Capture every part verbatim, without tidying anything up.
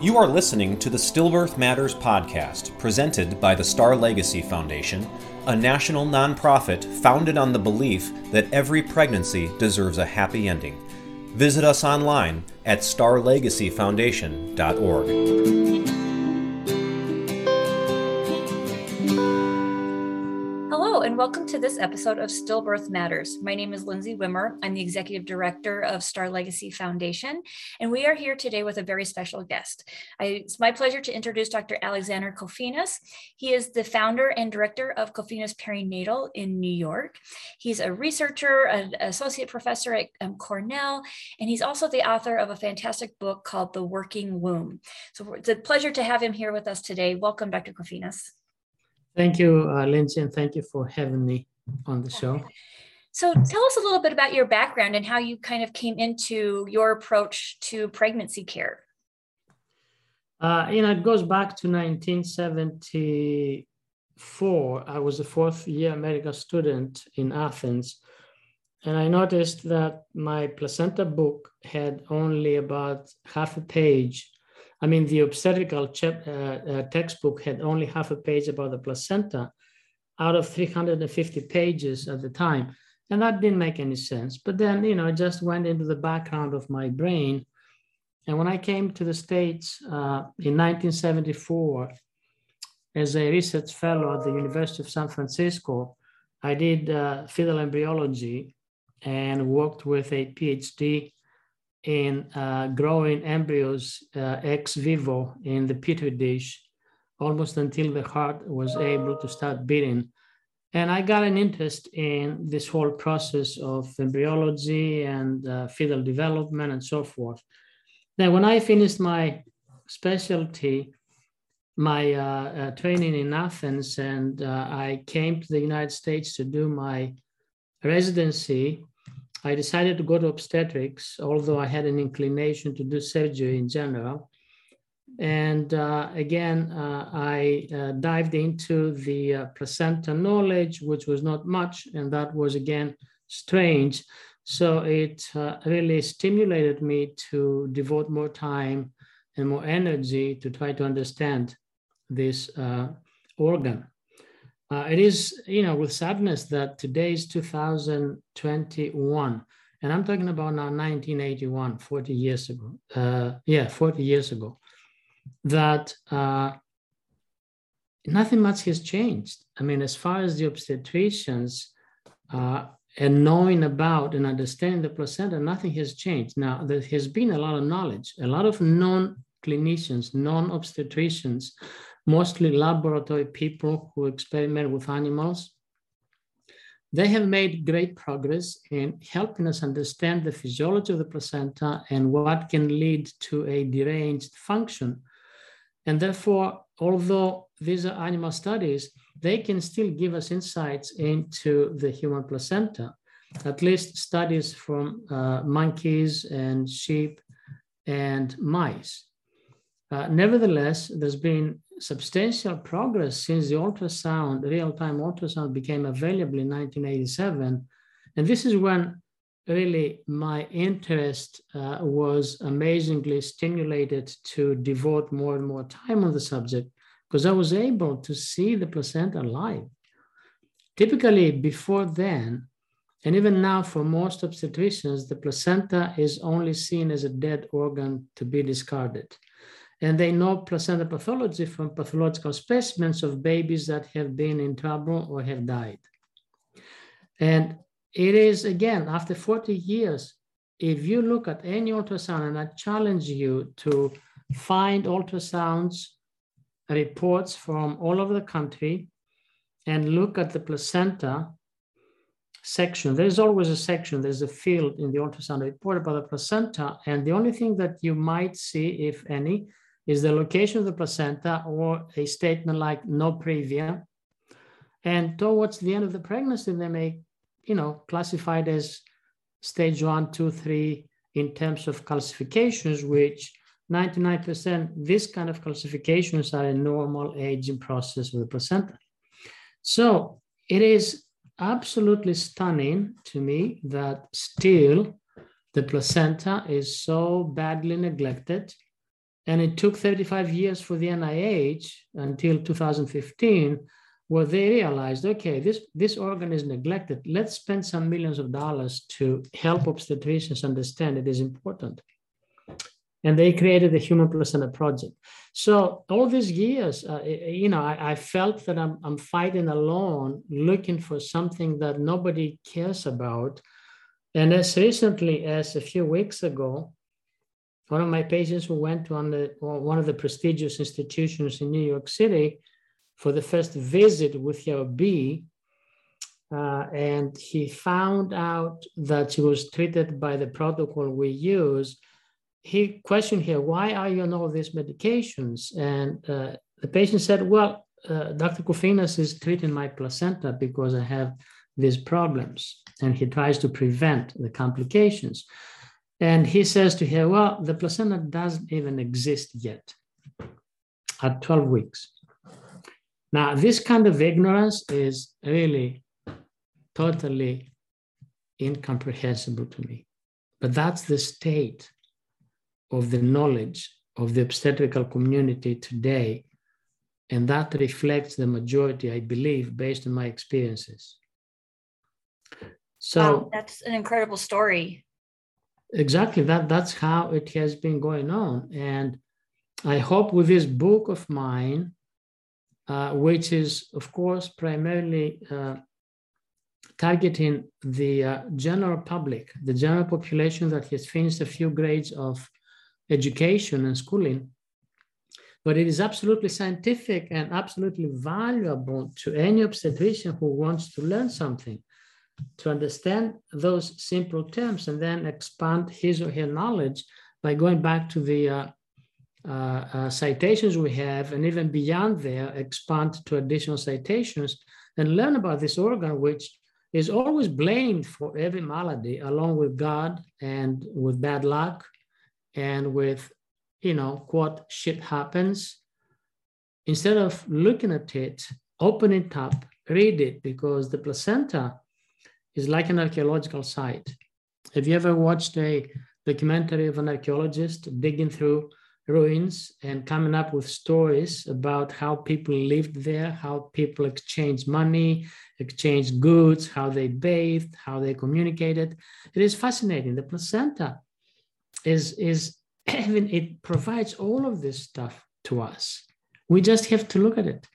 You are listening to the Stillbirth Matters podcast, presented by the Star Legacy Foundation, a national nonprofit founded on the belief that every pregnancy deserves a happy ending. Visit us online at star legacy foundation dot org. Hello, and welcome to this episode of Stillbirth Matters. My name is Lindsay Wimmer. I'm the Executive Director of Star Legacy Foundation, and we are here today with a very special guest. I, it's my pleasure to introduce Doctor Alexander Kofinas. He is the founder and director of Kofinas Perinatal in New York. He's a researcher, an associate professor at um, Cornell, and he's also the author of a fantastic book called The Working Womb. So it's a pleasure to have him here with us today. Welcome, Doctor Kofinas. Thank you, uh, Lindsay, and thank you for having me on the show. So tell us a little bit about your background and how you kind of came into your approach to pregnancy care. Uh, you know, it goes back to nineteen seventy-four. I was a fourth year medical student in Athens, and I noticed that my placenta book had only about half a page. I mean, the obstetrical chap, uh, uh, textbook had only half a page about the placenta out of three hundred fifty pages at the time. And that didn't make any sense. But then, you know, it just went into the background of my brain. And when I came to the States uh, in nineteen seventy-four, as a research fellow at the University of San Francisco, I did uh, fetal embryology and worked with a PhD in uh, growing embryos uh, ex vivo in the petri dish, almost until the heart was able to start beating. And I got an interest in this whole process of embryology and uh, fetal development and so forth. Then when I finished my specialty, my uh, uh, training in Athens, and uh, I came to the United States to do my residency, I decided to go to obstetrics, although I had an inclination to do surgery in general. And uh, again, uh, I uh, dived into the uh, placenta knowledge, which was not much, and that was, again, strange. So it uh, really stimulated me to devote more time and more energy to try to understand this uh, organ. Uh, it is, you know, with sadness that today is two thousand twenty-one, and I'm talking about now nineteen eighty-one, forty years ago. Uh, yeah, forty years ago, that uh, nothing much has changed. I mean, as far as the obstetricians uh, and knowing about and understanding the placenta, nothing has changed. Now, there has been a lot of knowledge, a lot of non-clinicians, non-obstetricians, mostly laboratory people who experiment with animals. They have made great progress in helping us understand the physiology of the placenta and what can lead to a deranged function. And therefore, although these are animal studies, they can still give us insights into the human placenta, at least studies from uh, monkeys and sheep and mice. Uh, nevertheless, there's been substantial progress since the ultrasound, real-time ultrasound became available in nineteen eighty-seven. And this is when really my interest uh, was amazingly stimulated to devote more and more time on the subject, because I was able to see the placenta live. Typically before then, and even now for most obstetricians, the placenta is only seen as a dead organ to be discarded. And they know placenta pathology from pathological specimens of babies that have been in trouble or have died. And it is, again, after forty years, if you look at any ultrasound, and I challenge you to find ultrasounds, reports from all over the country, and look at the placenta section. There's always a section, there's a field in the ultrasound report about the placenta, and the only thing that you might see, if any, is the location of the placenta or a statement like no previa. And towards the end of the pregnancy, they may, you know, classified as stage one, two, three in terms of calcifications, which ninety-nine percent, this kind of calcifications are a normal aging process of the placenta. So it is absolutely stunning to me that still the placenta is so badly neglected And it took thirty-five years for the N I H until two thousand fifteen, where they realized, okay, this, this organ is neglected. Let's spend some millions of dollars to help obstetricians understand it is important. And they created the Human Placenta Project. So all these years, uh, you know, I, I felt that I'm, I'm fighting alone, looking for something that nobody cares about. And as recently as a few weeks ago, one of my patients who went to on the, one of the prestigious institutions in New York City for the first visit with her B, uh, and he found out that she was treated by the protocol we use. He questioned her, why are you on all these medications? And uh, the patient said, well, uh, Doctor Kofinas is treating my placenta because I have these problems. And he tries to prevent the complications. And he says to her, well, the placenta doesn't even exist yet at twelve weeks. Now, this kind of ignorance is really totally incomprehensible to me. But that's the state of the knowledge of the obstetrical community today. And that reflects the majority, I believe, based on my experiences. So wow, that's an incredible story. Exactly, that, that's how it has been going on. And I hope with this book of mine, uh, which is, of course, primarily uh, targeting the uh, general public, the general population that has finished a few grades of education and schooling, but it is absolutely scientific and absolutely valuable to any obstetrician who wants to learn something, to understand those simple terms and then expand his or her knowledge by going back to the uh, uh, uh, citations we have, and even beyond there, expand to additional citations and learn about this organ, which is always blamed for every malady, along with God and with bad luck and with, you know, quote, shit happens. Instead of looking at it, open it up, read it, because the placenta is like an archaeological site. Have you ever watched a documentary of an archaeologist digging through ruins and coming up with stories about how people lived there, how people exchanged money, exchanged goods, how they bathed, how they communicated? It is fascinating. The placenta is, is it provides all of this stuff to us. We just have to look at it.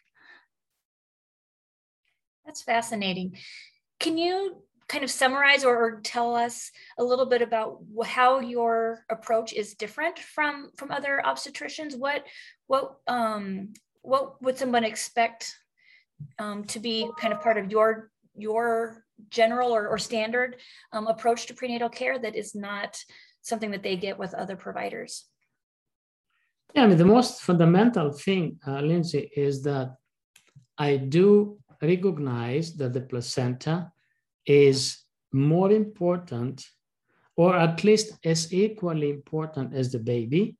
That's fascinating. Can you kind of summarize or, or tell us a little bit about how your approach is different from, from other obstetricians? What, what, um, what would someone expect um, to be kind of part of your, your general or, or standard um, approach to prenatal care that is not something that they get with other providers? Yeah, I mean, the most fundamental thing, uh, Lindsay, is that I do recognize that the placenta is more important, or at least as equally important as the baby,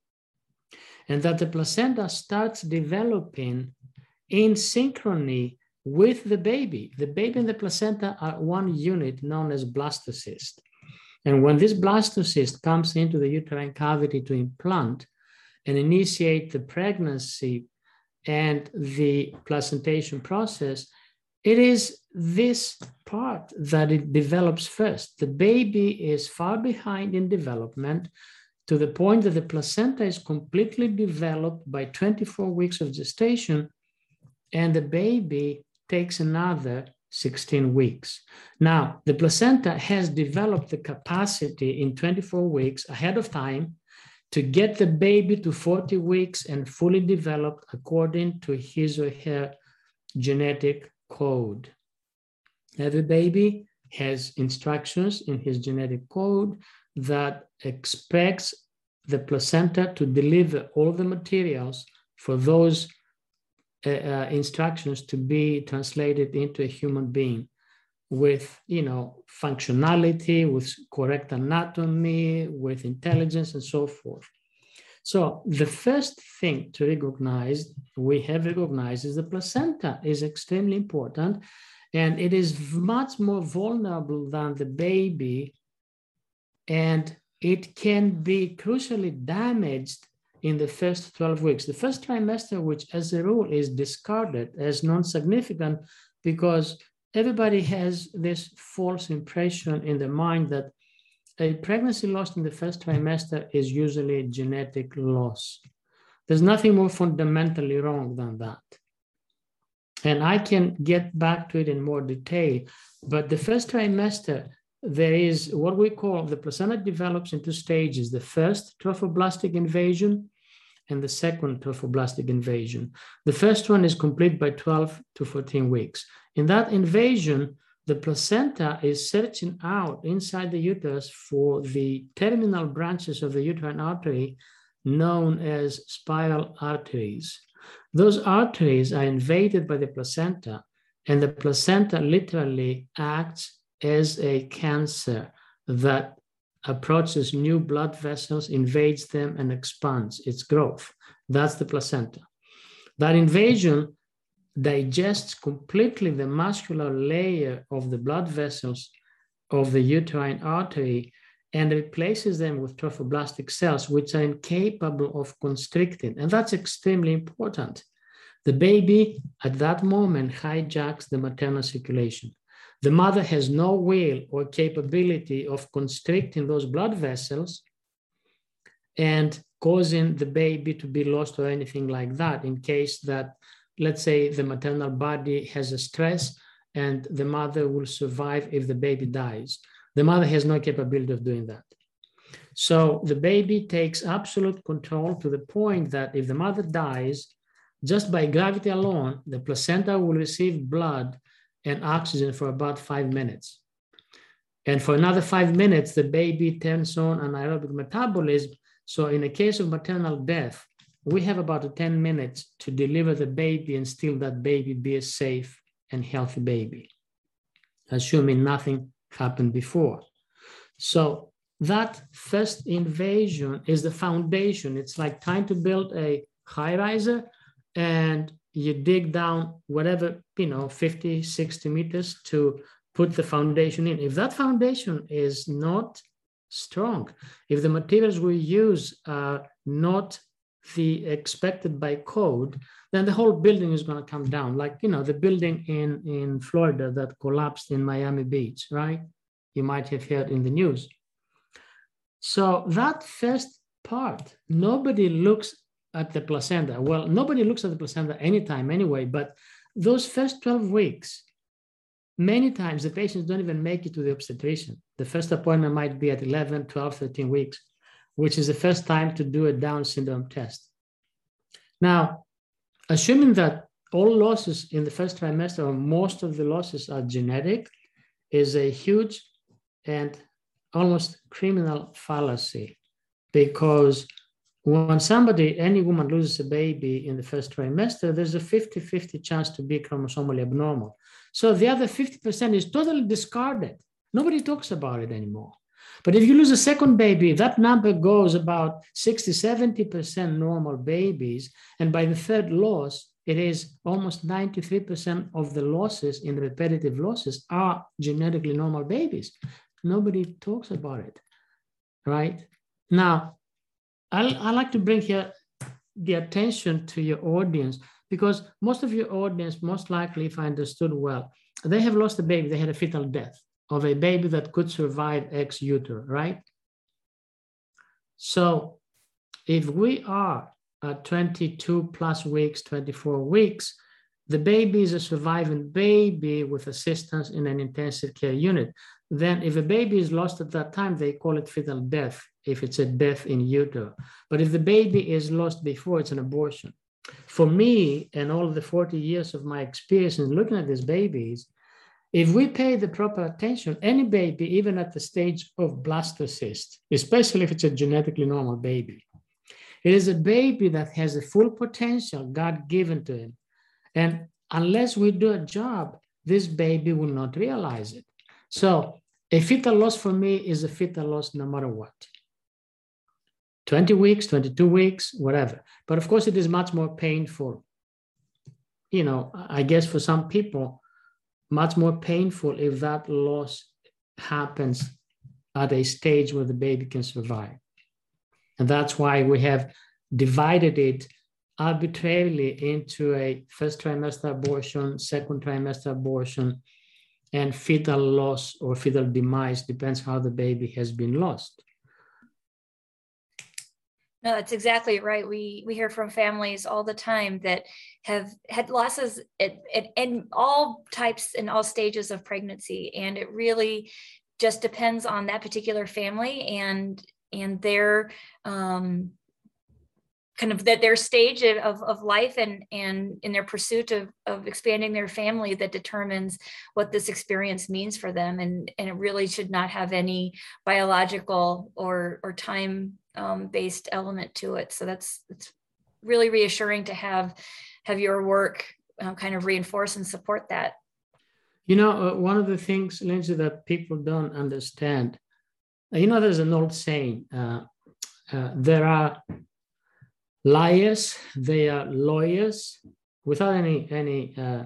and that the placenta starts developing in synchrony with the baby. The baby and the placenta are one unit known as blastocyst. And when this blastocyst comes into the uterine cavity to implant and initiate the pregnancy and the placentation process, it is this part that it develops first. The baby is far behind in development, to the point that the placenta is completely developed by twenty-four weeks of gestation, and the baby takes another sixteen weeks. Now, the placenta has developed the capacity in twenty-four weeks ahead of time to get the baby to forty weeks and fully developed according to his or her genetic code. Every baby has instructions in his genetic code that expects the placenta to deliver all the materials for those uh, uh, instructions to be translated into a human being with, you know, functionality, with correct anatomy, with intelligence, and so forth. So the first thing to recognize, we have recognized, is the placenta is extremely important, and it is much more vulnerable than the baby, and it can be crucially damaged in the first twelve weeks. The first trimester, which as a rule is discarded as non-significant because everybody has this false impression in their mind that a pregnancy lost in the first trimester is usually a genetic loss. There's nothing more fundamentally wrong than that. And I can get back to it in more detail, but the first trimester, there is what we call, the placenta develops in two stages, the first trophoblastic invasion and the second trophoblastic invasion. The first one is complete by twelve to fourteen weeks. In that invasion, the placenta is searching out inside the uterus for the terminal branches of the uterine artery known as spiral arteries. Those arteries are invaded by the placenta, and the placenta literally acts as a cancer that approaches new blood vessels, invades them, and expands its growth. That's the placenta. That invasion digests completely the muscular layer of the blood vessels of the uterine artery and replaces them with trophoblastic cells, which are incapable of constricting. And that's extremely important. The baby at that moment hijacks the maternal circulation. The mother has no will or capability of constricting those blood vessels and causing the baby to be lost or anything like that in case that, let's say, the maternal body has a stress and the mother will survive if the baby dies. The mother has no capability of doing that. So the baby takes absolute control to the point that if the mother dies, just by gravity alone, the placenta will receive blood and oxygen for about five minutes. And for another five minutes, the baby turns on anaerobic metabolism. So in a case of maternal death, we have about ten minutes to deliver the baby and still that baby be a safe and healthy baby, assuming nothing happened before. So that first invasion is the foundation. It's like trying to build a high-riser and you dig down whatever, you know, fifty, sixty meters to put the foundation in. If that foundation is not strong, if the materials we use are not the expected by code, then the whole building is going to come down. Like, you know, the building in, in Florida that collapsed in Miami Beach, right? You might have heard in the news. So that first part, nobody looks at the placenta. Well, nobody looks at the placenta anytime anyway, but those first twelve weeks, many times the patients don't even make it to the obstetrician. The first appointment might be at eleven, twelve, thirteen weeks, which is the first time to do a Down syndrome test. Now, assuming that all losses in the first trimester or most of the losses are genetic is a huge and almost criminal fallacy, because when somebody, any woman loses a baby in the first trimester, there's a fifty fifty chance to be chromosomally abnormal. So the other fifty percent is totally discarded. Nobody talks about it anymore. But if you lose a second baby, that number goes about sixty, seventy percent normal babies. And by the third loss, it is almost ninety-three percent of the losses in repetitive losses are genetically normal babies. Nobody talks about it, right? Now, I I like to bring here the attention to your audience, because most of your audience, most likely, if I understood well, they have lost a baby, they had a fetal death of a baby that could survive ex utero, right? So if we are at twenty-two plus weeks, twenty-four weeks, the baby is a surviving baby with assistance in an intensive care unit. Then if a baby is lost at that time, they call it fetal death, if it's a death in utero. But if the baby is lost before, it's an abortion. For me, and all of the forty years of my experience in looking at these babies, if we pay the proper attention, any baby, even at the stage of blastocyst, especially if it's a genetically normal baby, it is a baby that has a full potential God given to him. And unless we do a job, this baby will not realize it. So a fetal loss for me is a fetal loss no matter what. twenty weeks, twenty-two weeks, whatever. But of course, it is much more painful. You know, I guess for some people, much more painful if that loss happens at a stage where the baby can survive. And that's why we have divided it arbitrarily into a first trimester abortion, second trimester abortion, and fetal loss or fetal demise, depends how the baby has been lost. No, that's exactly right. We we hear from families all the time that have had losses at, at, in all types and all stages of pregnancy. And it really just depends on that particular family and and their um, kind of that their stage of, of life and, and in their pursuit of, of expanding their family that determines what this experience means for them. And, and it really should not have any biological or, or time um, based element to it. So that's, it's really reassuring to have, have your work uh, kind of reinforce and support that. You know, uh, one of the things, Lindsay, that people don't understand, uh, you know, there's an old saying, uh, uh, there are liars, they are lawyers, without any, any uh,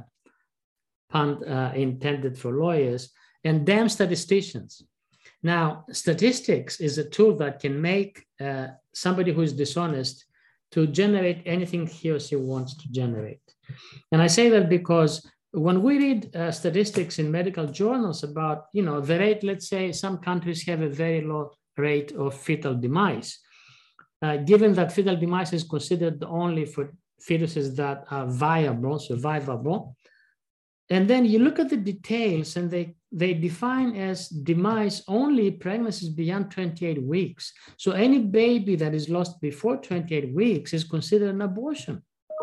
pun uh, intended for lawyers, and damn statisticians. Now, statistics is a tool that can make uh, somebody who is dishonest to generate anything he or she wants to generate. And I say that because when we read uh, statistics in medical journals about, you know, the rate, let's say some countries have a very low rate of fetal demise. Uh, given that fetal demise is considered only for fetuses that are viable, survivable, and then you look at the details and they, they define as demise only pregnancies beyond twenty-eight weeks. So any baby that is lost before twenty-eight weeks is considered an abortion,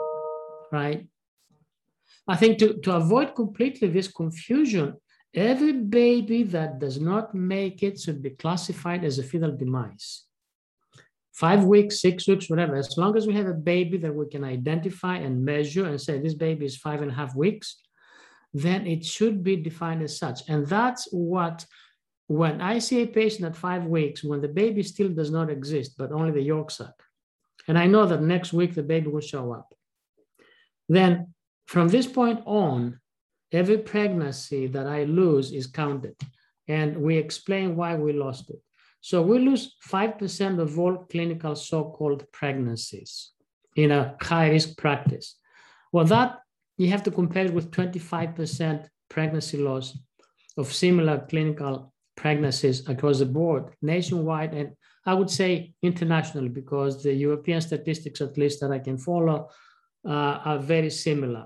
right? I think to, to avoid completely this confusion, every baby that does not make it should be classified as a fetal demise. Five weeks, six weeks, whatever, as long as we have a baby that we can identify and measure and say this baby is five and a half weeks, then it should be defined as such. And that's what, when I see a patient at five weeks, when the baby still does not exist, but only the yolk sac, and I know that next week the baby will show up, then from this point on, every pregnancy that I lose is counted. And we explain why we lost it. So we lose five percent of all clinical so-called pregnancies in a high-risk practice. Well, that you have to compare it with twenty-five percent pregnancy loss of similar clinical pregnancies across the board, nationwide, and I would say internationally, because the European statistics, at least that I can follow, uh, are very similar.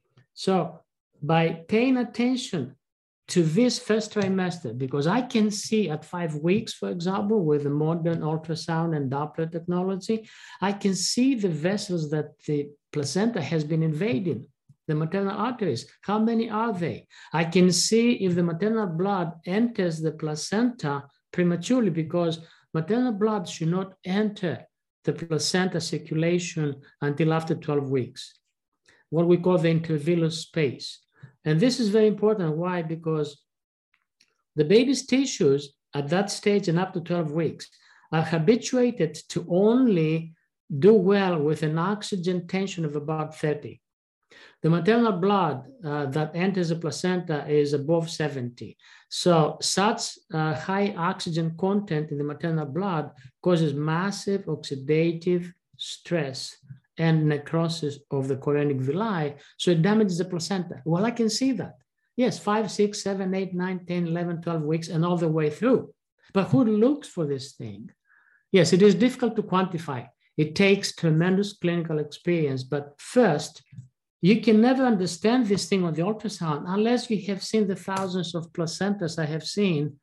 So by paying attention to this first trimester, because I can see at five weeks, for example, with the modern ultrasound and Doppler technology, I can see the vessels that the placenta has been invading, the maternal arteries. How many are they? I can see if the maternal blood enters the placenta prematurely, because maternal blood should not enter the placenta circulation until after twelve weeks, what we call the intervillous space. And this is very important. Why? Because the baby's tissues at that stage and up to twelve weeks are habituated to only do well with an oxygen tension of about thirty. The maternal blood uh, that enters the placenta is above seventy. So such uh, high oxygen content in the maternal blood causes massive oxidative stress and necrosis of the chorionic villi, so it damages the placenta. Well, I can see that. Yes, five, six, seven, eight, nine, ten, eleven, twelve weeks and all the way through. But who looks for this thing? Yes, it is difficult to quantify. It takes tremendous clinical experience, but first, you can never understand this thing on the ultrasound unless you have seen the thousands of placentas I have seen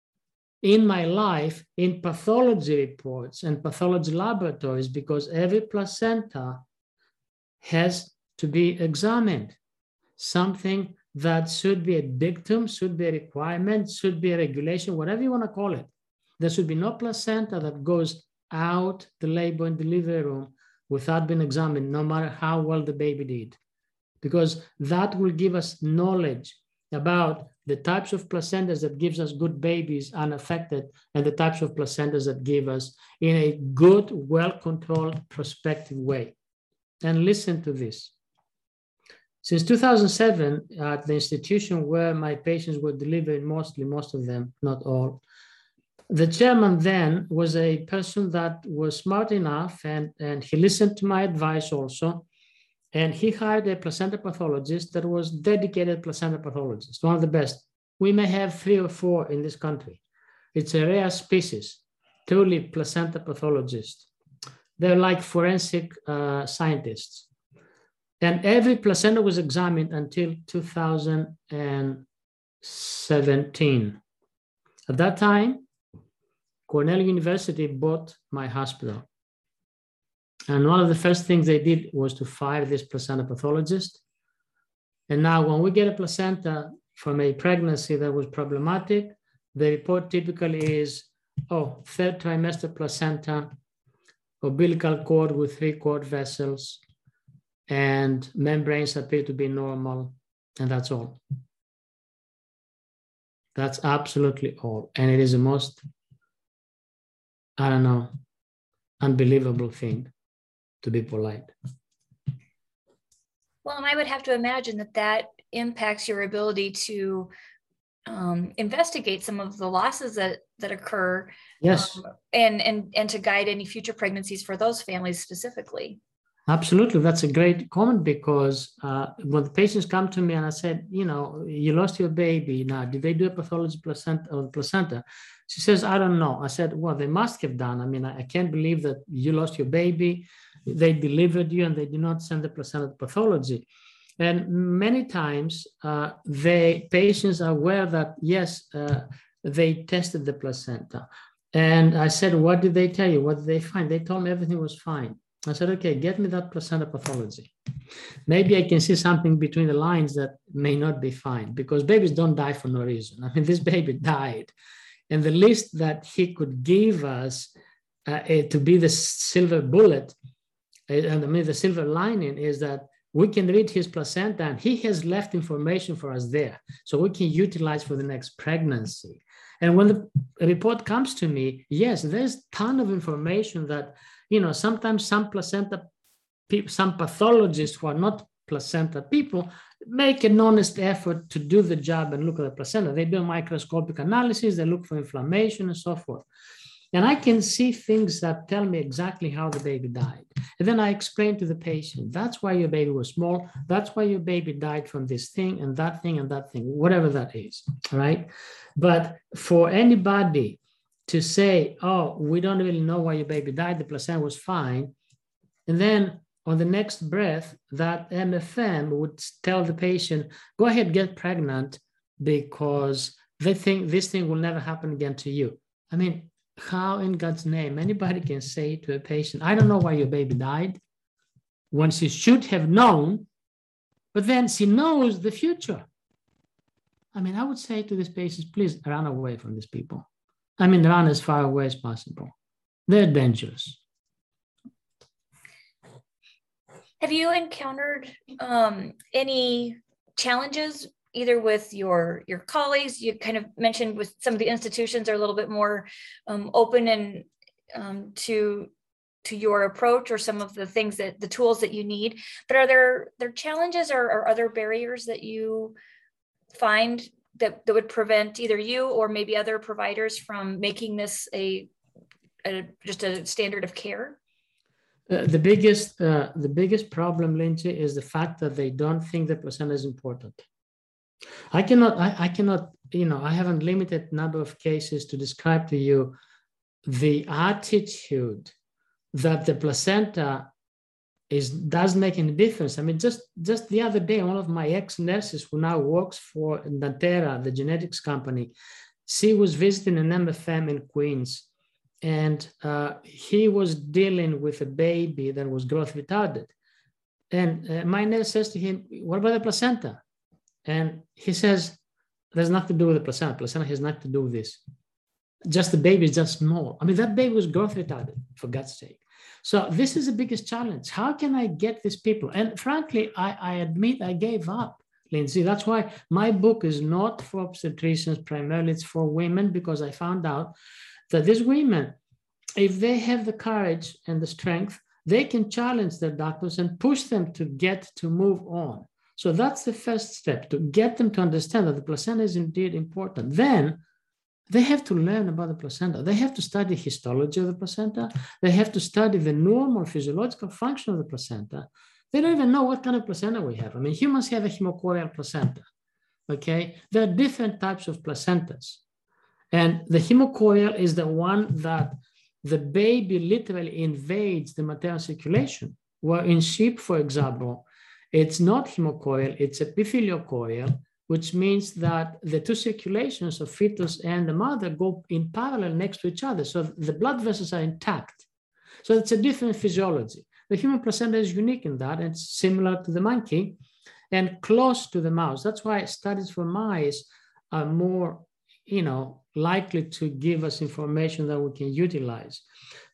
in my life in pathology reports and pathology laboratories, because every placenta has to be examined. Something that should be a dictum, should be a requirement, should be a regulation, whatever you want to call it. There should be no placenta that goes out the labor and delivery room without being examined, no matter how well the baby did, because that will give us knowledge about the types of placentas that gives us good babies unaffected and the types of placentas that give us in a good, well-controlled, prospective way. And listen to this. Since two thousand seven, at the institution where my patients were delivered, mostly, most of them, not all, The chairman then was a person that was smart enough, and, and he listened to my advice also. And he hired a placenta pathologist that was dedicated placenta pathologist, one of the best. We may have three or four in this country. It's a rare species, truly placenta pathologists. They're like forensic uh, scientists. And every placenta was examined until two thousand seventeen. At that time, Cornell University bought my hospital. And one of the first things they did was to fire this placenta pathologist. And now when we get a placenta from a pregnancy that was problematic, the report typically is, oh, third trimester placenta, umbilical cord with three cord vessels, and membranes appear to be normal, and that's all. That's absolutely all. And it is the most, I don't know, unbelievable thing, to be polite. Well, and I would have to imagine that that impacts your ability to um, investigate some of the losses that that occur. Yes. Um, and, and, and to guide any future pregnancies for those families specifically. Absolutely. That's a great comment, because uh, when the patients come to me and I said, you know, you lost your baby. Now, did they do a pathology placenta or placenta? She says, I don't know. I said, well, they must have done. I mean, I, I can't believe that you lost your baby. They delivered you and they did not send the placenta to pathology. And many times uh, the patients are aware that, yes, uh, they tested the placenta. And I said, what did they tell you? What did they find? They told me everything was fine. I said, okay, get me that placenta pathology. Maybe I can see something between the lines that may not be fine, because babies don't die for no reason. I mean, this baby died. And the least that he could give us uh, uh, to be the silver bullet, uh, and I mean, the silver lining is that we can read his placenta and he has left information for us there. So we can utilize for the next pregnancy. And when the report comes to me, yes, there's a ton of information that, you know, sometimes some placenta, some pathologists who are not placenta people make an honest effort to do the job and look at the placenta. They do a microscopic analysis, they look for inflammation and so forth. And I can see things that tell me exactly how the baby died. And then I explain to the patient, that's why your baby was small. That's why your baby died from this thing and that thing and that thing, whatever that is, right? But for anybody to say, oh, we don't really know why your baby died, the placenta was fine. And then on the next breath, that M F M would tell the patient, go ahead, get pregnant, because they think this thing will never happen again to you. I mean, how in God's name anybody can say to a patient, I don't know why your baby died, when she should have known, but then she knows the future. I mean, I would say to these patients, please run away from these people. I mean, run as far away as possible. They're dangerous. Have you encountered um, any challenges either with your, your colleagues? You kind of mentioned with some of the institutions are a little bit more um, open and um, to, to your approach or some of the things that the tools that you need, but are there, there challenges or, or other barriers that you find that, that would prevent either you or maybe other providers from making this a, a just a standard of care? Uh, the biggest, uh, the biggest problem, Lindsay, is the fact that they don't think the placenta is important. I cannot, I, I cannot, you know, I have a limited number of cases to describe to you the attitude that the placenta is does make any difference. I mean, just, just the other day, one of my ex-nurses who now works for Natera, the genetics company, she was visiting an M F M in Queens, and uh, he was dealing with a baby that was growth retarded. And uh, my nurse says to him, what about the placenta? And he says, there's nothing to do with the placenta. Placenta has nothing to do with this. Just the baby is just small. I mean, that baby was growth retarded, for God's sake. So this is the biggest challenge. How can I get these people? And frankly, I, I admit I gave up, Lindsay. That's why my book is not for obstetricians primarily, it's for women, because I found out that these women, if they have the courage and the strength, they can challenge their doctors and push them to get to move on. So that's the first step, to get them to understand that the placenta is indeed important. Then they have to learn about the placenta. They have to study histology of the placenta. They have to study the normal physiological function of the placenta. They don't even know what kind of placenta we have. I mean, humans have a hemocoel placenta, okay? There are different types of placentas. And the hemocoel is the one that the baby literally invades the maternal circulation. Where in sheep, for example, it's not hemocoel, it's epithelial coil, which means that the two circulations of fetus and the mother go in parallel next to each other. So the blood vessels are intact. So it's a different physiology. The human placenta is unique in that. It's similar to the monkey and close to the mouse. That's why studies for mice are more, you know, likely to give us information that we can utilize.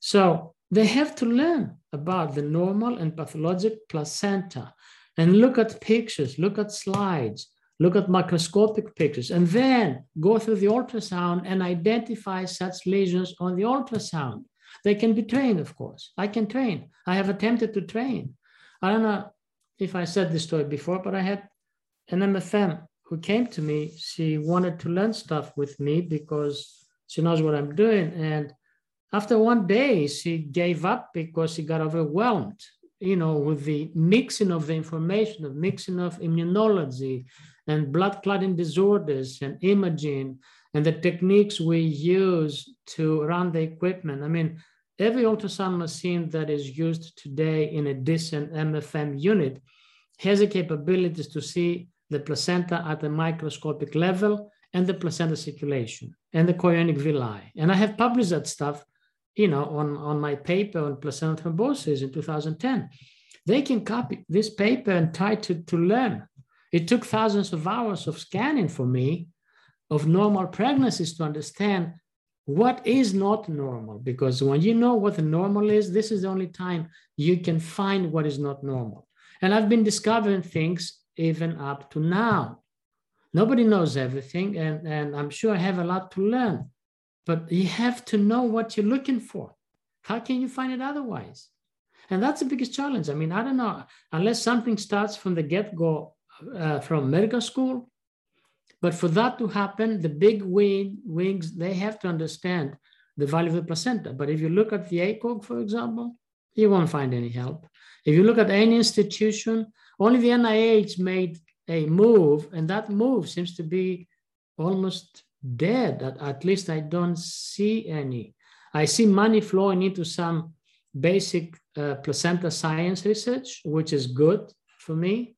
So they have to learn about the normal and pathologic placenta and look at pictures, look at slides, look at microscopic pictures, and then go through the ultrasound and identify such lesions on the ultrasound. They can be trained, of course. I can train. I have attempted to train. I don't know if I said this story before, but I had an M F M who came to me. She wanted to learn stuff with me because she knows what I'm doing. And after one day, she gave up because she got overwhelmed, you know, with the mixing of the information, the mixing of immunology and blood clotting disorders and imaging and the techniques we use to run the equipment. I mean, every ultrasound machine that is used today in a decent M F M unit has the capabilities to see the placenta at a microscopic level and the placenta circulation and the chorionic villi. And I have published that stuff, you know, on, on my paper on placenta thrombosis in two thousand ten. They can copy this paper and try to, to learn. It took thousands of hours of scanning for me of normal pregnancies to understand what is not normal. Because when you know what the normal is, this is the only time you can find what is not normal. And I've been discovering things even up to now. Nobody knows everything, and, and I'm sure I have a lot to learn. But you have to know what you're looking for. How can you find it otherwise? And that's the biggest challenge. I mean, I don't know, unless something starts from the get-go uh, from medical school. But for that to happen, the big wing, wings, they have to understand the value of the placenta. But if you look at the A C O G, for example, you won't find any help. If you look at any institution, only the N I H made a move, and that move seems to be almost dead. At, at least I don't see any. I see money flowing into some basic uh, placenta science research, which is good for me,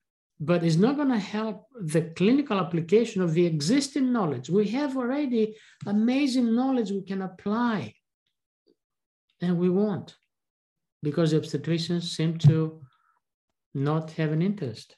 but it's not going to help the clinical application of the existing knowledge. We have already amazing knowledge we can apply, and we won't, because the obstetricians seem to not have an interest.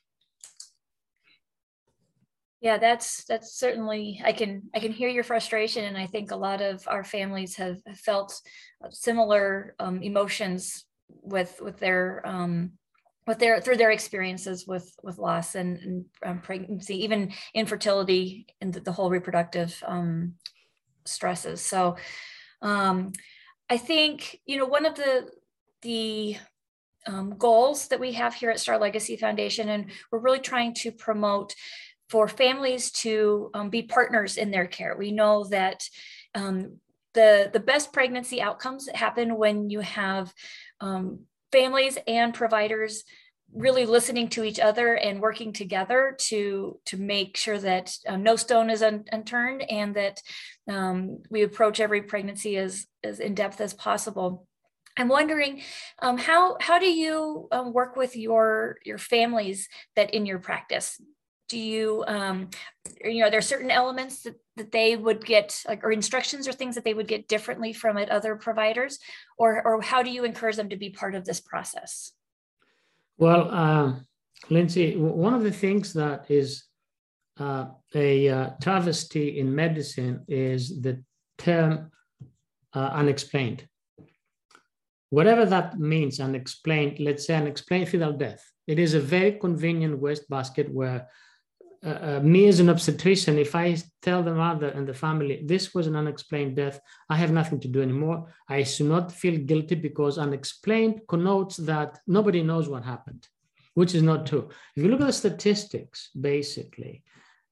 Yeah, that's that's certainly, I can I can hear your frustration, and I think a lot of our families have felt similar um, emotions with with their um, with their through their experiences with with loss and, and um, pregnancy, even infertility, and the, the whole reproductive um, stresses. So um, I think, you know, one of the the um, goals that we have here at Star Legacy Foundation, and we're really trying to promote for families to um, be partners in their care. We know that um, the, the best pregnancy outcomes happen when you have um, families and providers really listening to each other and working together to, to make sure that um, no stone is un, unturned, and that um, we approach every pregnancy as, as in depth as possible. I'm wondering, um, how, how do you um, work with your, your families that in your practice? Do you, um, you know, there are certain elements that, that they would get, like, or instructions or things that they would get differently from at other providers, or, or how do you encourage them to be part of this process? Well, uh, Lindsay, one of the things that is uh, a uh, travesty in medicine is the term uh, unexplained. Whatever that means, unexplained, let's say unexplained fetal death. It is a very convenient wastebasket where Uh, uh, me as an obstetrician, if I tell the mother and the family, this was an unexplained death, I have nothing to do anymore. I should not feel guilty, because unexplained connotes that nobody knows what happened, which is not true. If you look at the statistics, basically,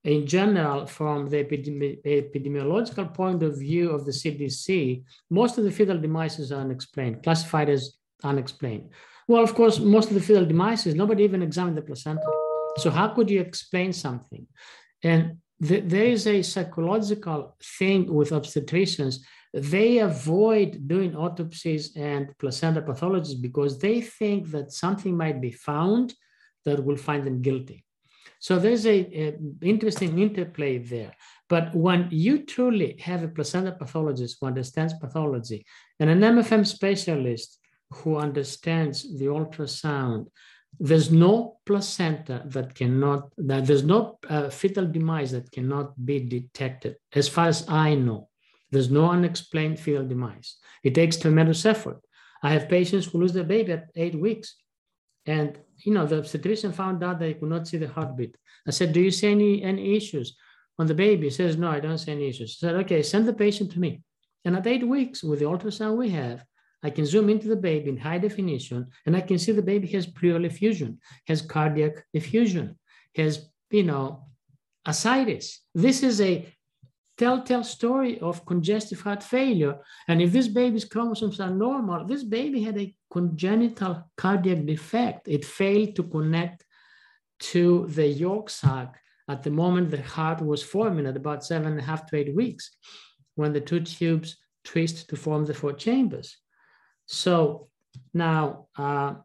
in general, from the epidemi- epidemiological point of view of the C D C, most of the fetal demises are unexplained, classified as unexplained. Well, of course, most of the fetal demises, nobody even examined the placenta. So how could you explain something? And th- there is a psychological thing with obstetricians. They avoid doing autopsies and placenta pathologies because they think that something might be found that will find them guilty. So there's a, a interesting interplay there. But when you truly have a placenta pathologist who understands pathology and an M F M specialist who understands the ultrasound, there's no placenta that cannot, that there's no uh, fetal demise that cannot be detected. As far as I know, there's no unexplained fetal demise. It takes tremendous effort. I have patients who lose their baby at eight weeks. And, you know, the obstetrician found out they could not see the heartbeat. I said, do you see any, any issues on the baby? He says, no, I don't see any issues. I said, okay, send the patient to me. And at eight weeks, with the ultrasound we have, I can zoom into the baby in high definition, and I can see the baby has pleural effusion, has cardiac effusion, has, you know, ascites. This is a telltale story of congestive heart failure. And if this baby's chromosomes are normal, this baby had a congenital cardiac defect. It failed to connect to the yolk sac at the moment the heart was forming at about seven and a half to eight weeks, when the two tubes twist to form the four chambers. So now, uh,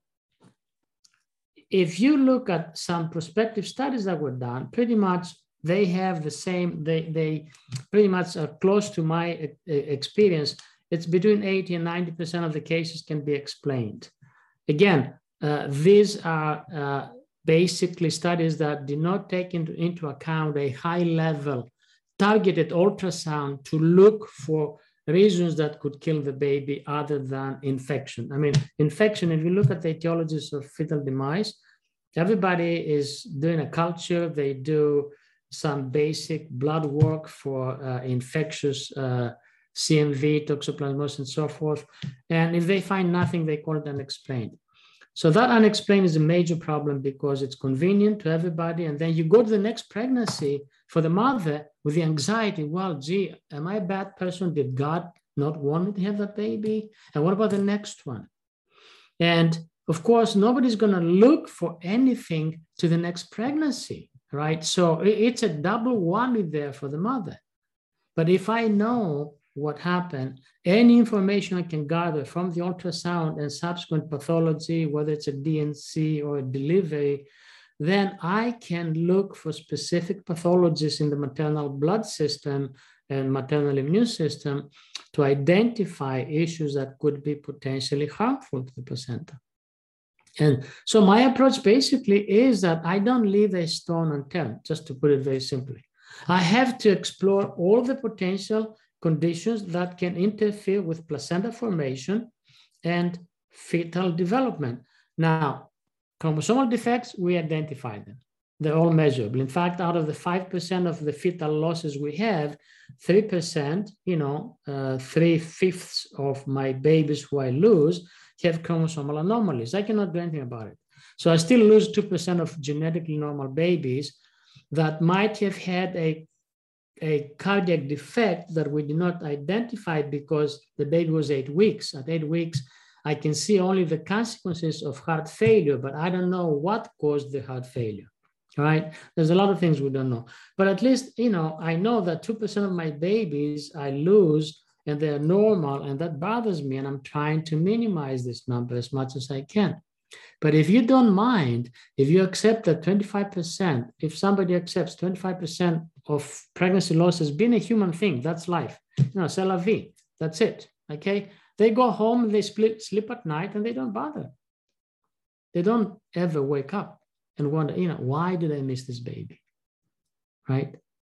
if you look at some prospective studies that were done, pretty much they have the same, they, they pretty much are close to my experience. It's between eighty and ninety percent of the cases can be explained. Again, uh, these are uh, basically studies that did not take into, into account a high level targeted ultrasound to look for reasons that could kill the baby other than infection. I mean, infection, if you look at the etiologies of fetal demise, everybody is doing a culture, they do some basic blood work for uh, infectious uh, C M V, toxoplasmosis, and so forth. And if they find nothing, they call it unexplained. So that unexplained is a major problem because it's convenient to everybody. And then you go to the next pregnancy for the mother with the anxiety, well, gee, am I a bad person? Did God not want me to have that baby? And what about the next one? And of course, nobody's going to look for anything to the next pregnancy, right? So it's a double whammy there for the mother. But if I know what happened, any information I can gather from the ultrasound and subsequent pathology, whether it's a D N C or a delivery, then I can look for specific pathologies in the maternal blood system and maternal immune system to identify issues that could be potentially harmful to the placenta. And so my approach basically is that I don't leave a stone unturned, just to put it very simply. I have to explore all the potential conditions that can interfere with placenta formation and fetal development. Now, chromosomal defects, we identify them. They're all measurable. In fact, out of the five percent of the fetal losses we have, three percent, you know, uh, three-fifths of my babies who I lose have chromosomal anomalies. I cannot do anything about it. So I still lose two percent of genetically normal babies that might have had a, a cardiac defect that we did not identify because the baby was eight weeks. At eight weeks, I can see only the consequences of heart failure, but I don't know what caused the heart failure, right? There's a lot of things we don't know. But at least, you know, I know that two percent of my babies I lose and they're normal, and that bothers me, and I'm trying to minimize this number as much as I can. But if you don't mind, if you accept that twenty-five percent, if somebody accepts twenty-five percent of pregnancy loss as being a human thing, that's life. You know, c'est la vie, that's it, okay? They go home, they split, sleep at night, and they don't bother. They don't ever wake up and wonder, you know, why did I miss this baby, right?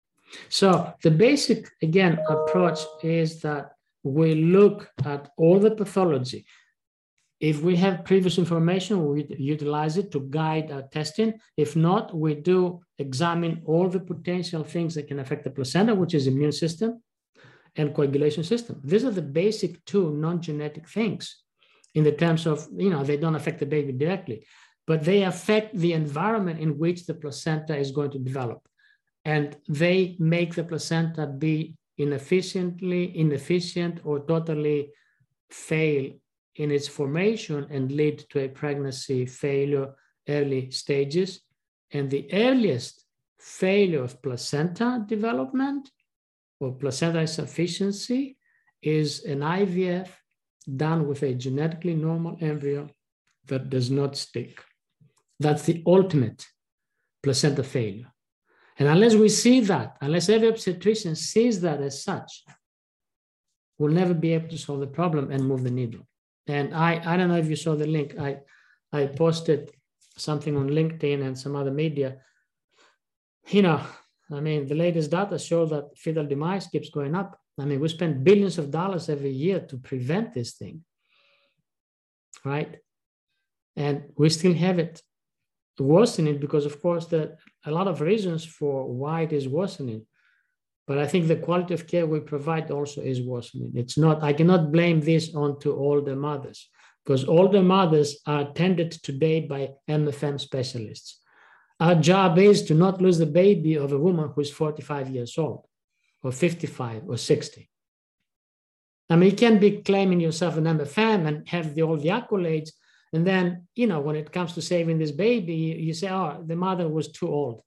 So the basic, again, approach is that we look at all the pathology. If we have previous information, we utilize it to guide our testing. If not, we do examine all the potential things that can affect the placenta, which is immune system and coagulation system. These are the basic two non-genetic things in the terms of, you know, they don't affect the baby directly, but they affect the environment in which the placenta is going to develop. and they make the placenta be inefficiently inefficient or totally fail in its formation and lead to a pregnancy failure early stages. And the earliest failure of placenta development or placenta insufficiency is an I V F done with a genetically normal embryo that does not stick. That's the ultimate placenta failure. And unless we see that, unless every obstetrician sees that as such, we'll never be able to solve the problem and move the needle. And I, I don't know if you saw the link. I, I posted something on LinkedIn and some other media. You know, I mean, the latest data show that fetal demise keeps going up. I mean, we spend billions of dollars every year to prevent this thing, right? And we still have it worsening because, of course, there are a lot of reasons for why it is worsening. But I think the quality of care we provide also is worsening. It's not, I cannot blame this onto older mothers because older mothers are tended today by M F M specialists. Our job is to not lose the baby of a woman who is forty-five years old or fifty-five or sixty. I mean, you can't be claiming yourself an M F M and have the, all the accolades. And then, you know, when it comes to saving this baby, you, you say, oh, the mother was too old.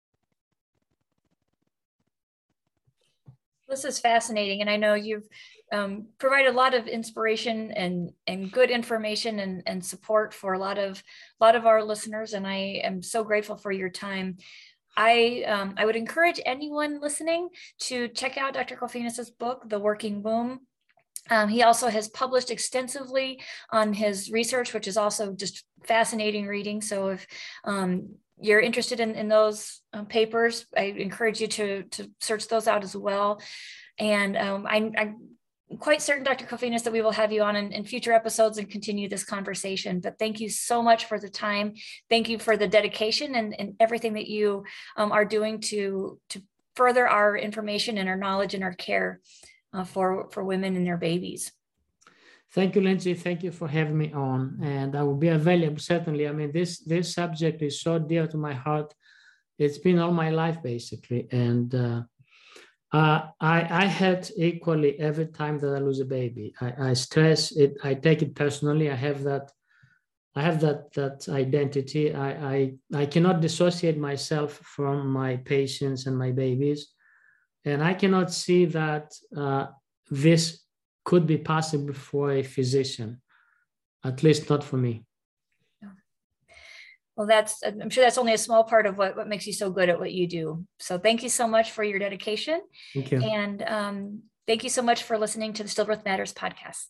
This is fascinating. And I know you've um, provided a lot of inspiration and, and good information and, and support for a lot of, lot of our listeners. And I am so grateful for your time. I, um, I would encourage anyone listening to check out Doctor Kofinas' book, The Working Womb. Um, he also has published extensively on his research, which is also just fascinating reading. So if um, you're interested in, in those um, papers, I encourage you to, to search those out as well. And um, I, I'm quite certain, Doctor Kofinas, that we will have you on in, in future episodes and continue this conversation. But thank you so much for the time. Thank you for the dedication and, and everything that you um, are doing to, to further our information and our knowledge and our care Uh, for, for women and their babies. Thank you, Lindsay. Thank you for having me on. And I will be available, certainly. I mean, this, this subject is so dear to my heart. It's been all my life, basically. And uh, uh, I, I had equally every time that I lose a baby. I, I stress it. I take it personally. I have that I have that, that identity. I, I, I cannot dissociate myself from my patients and my babies. And I cannot see that uh, this could be possible for a physician, at least not for me. Well, that's, I'm sure that's only a small part of what, what makes you so good at what you do. So thank you so much for your dedication. Thank you. And um, thank you so much for listening to the Stillbirth Matters podcast.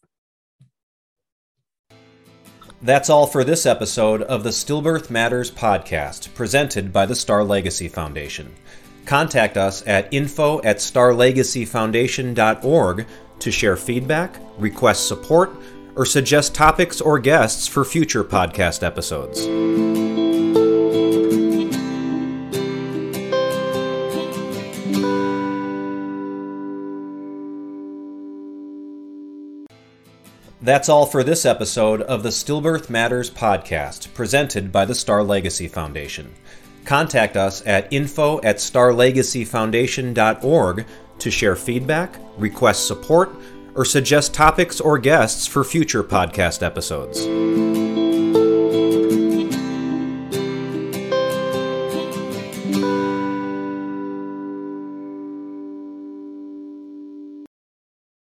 That's all for this episode of the Stillbirth Matters podcast, presented by the Star Legacy Foundation. Contact us at info at starlegacyfoundation dot org to share feedback, request support, or suggest topics or guests for future podcast episodes. That's all for this episode of the Stillbirth Matters podcast, presented by the Star Legacy Foundation. Contact us at info at starlegacyfoundation dot org to share feedback, request support, or suggest topics or guests for future podcast episodes.